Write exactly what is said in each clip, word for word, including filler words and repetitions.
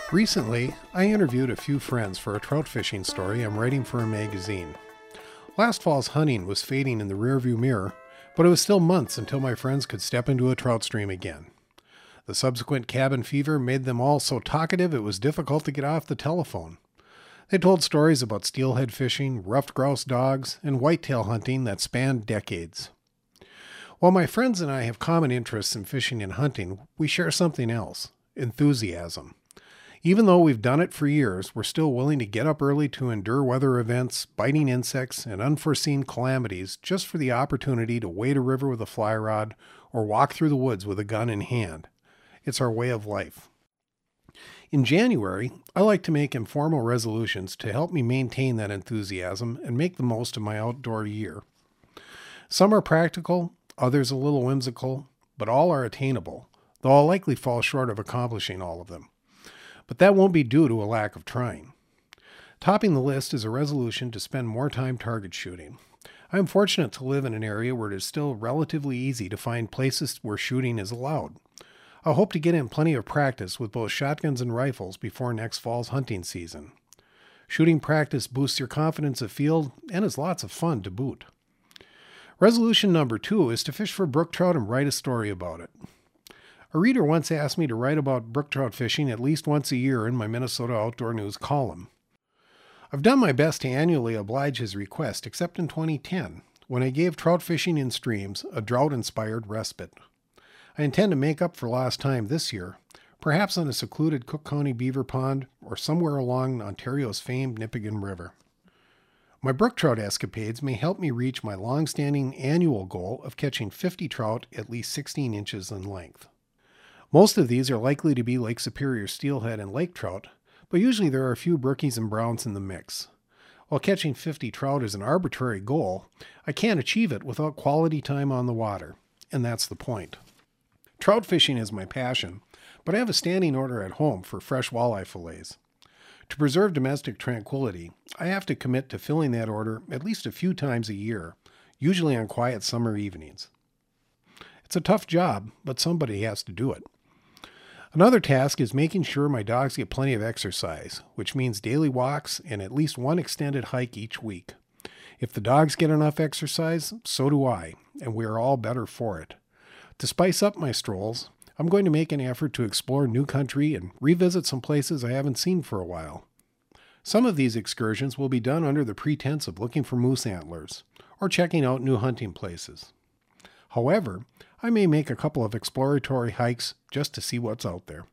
Recently, I interviewed a few friends for a trout fishing story I'm writing for a magazine. Last fall's hunting was fading in the rearview mirror, but it was still months until my friends could step into a trout stream again. The subsequent cabin fever made them all so talkative it was difficult to get off the telephone. They told stories about steelhead fishing, ruffed grouse dogs, and whitetail hunting that spanned decades. While my friends and I have common interests in fishing and hunting, we share something else: enthusiasm. Even though we've done it for years, we're still willing to get up early to endure weather events, biting insects, and unforeseen calamities just for the opportunity to wade a river with a fly rod or walk through the woods with a gun in hand. It's our way of life. In January, I like to make informal resolutions to help me maintain that enthusiasm and make the most of my outdoor year. Some are practical, others a little whimsical, but all are attainable, though I'll likely fall short of accomplishing all of them. But that won't be due to a lack of trying. Topping the list is a resolution to spend more time target shooting. I am fortunate to live in an area where it is still relatively easy to find places where shooting is allowed. I hope to get in plenty of practice with both shotguns and rifles before next fall's hunting season. Shooting practice boosts your confidence afield and is lots of fun to boot. Resolution number two is to fish for brook trout and write a story about it. A reader once asked me to write about brook trout fishing at least once a year in my Minnesota Outdoor News column. I've done my best to annually oblige his request, except in twenty ten, when I gave trout fishing in streams a drought-inspired respite. I intend to make up for lost time this year, perhaps on a secluded Cook County beaver pond or somewhere along Ontario's famed Nipigon River. My brook trout escapades may help me reach my long-standing annual goal of catching fifty trout at least sixteen inches in length. Most of these are likely to be Lake Superior steelhead and lake trout, but usually there are a few brookies and browns in the mix. While catching fifty trout is an arbitrary goal, I can't achieve it without quality time on the water, and that's the point. Trout fishing is my passion, but I have a standing order at home for fresh walleye fillets. To preserve domestic tranquility, I have to commit to filling that order at least a few times a year, usually on quiet summer evenings. It's a tough job, but somebody has to do it. Another task is making sure my dogs get plenty of exercise, which means daily walks and at least one extended hike each week. If the dogs get enough exercise, so do I, and we are all better for it. To spice up my strolls, I'm going to make an effort to explore new country and revisit some places I haven't seen for a while. Some of these excursions will be done under the pretense of looking for moose antlers or checking out new hunting places. However, I may make a couple of exploratory hikes just to see what's out there.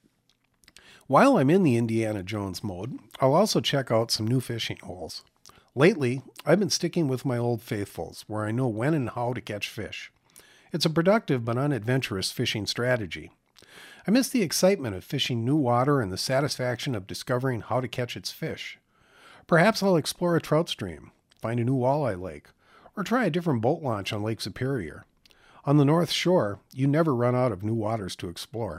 While I'm in the Indiana Jones mode, I'll also check out some new fishing holes. Lately, I've been sticking with my old faithfuls, where I know when and how to catch fish. It's a productive but unadventurous fishing strategy. I miss the excitement of fishing new water and the satisfaction of discovering how to catch its fish. Perhaps I'll explore a trout stream, find a new walleye lake, or try a different boat launch on Lake Superior. On the North Shore, you never run out of new waters to explore.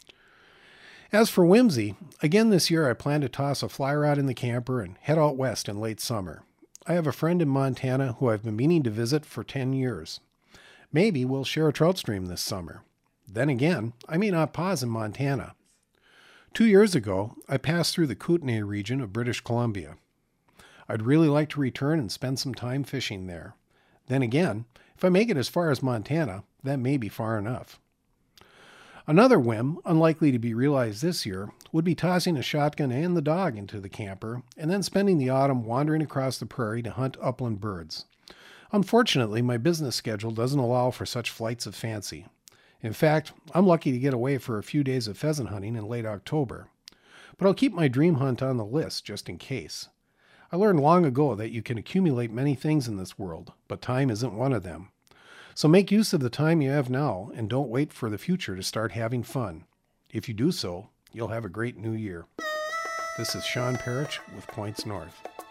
As for whimsy, again this year I plan to toss a fly rod in the camper and head out west in late summer. I have a friend in Montana who I've been meaning to visit for ten years. Maybe we'll share a trout stream this summer. Then again, I may not pause in Montana. Two years ago, I passed through the Kootenay region of British Columbia. I'd really like to return and spend some time fishing there. Then again, if I make it as far as Montana, that may be far enough. Another whim, unlikely to be realized this year, would be tossing a shotgun and the dog into the camper and then spending the autumn wandering across the prairie to hunt upland birds. Unfortunately, my business schedule doesn't allow for such flights of fancy. In fact, I'm lucky to get away for a few days of pheasant hunting in late October. But I'll keep my dream hunt on the list just in case. I learned long ago that you can accumulate many things in this world, but time isn't one of them. So make use of the time you have now and don't wait for the future to start having fun. If you do so, you'll have a great new year. This is Sean Parrish with Points North.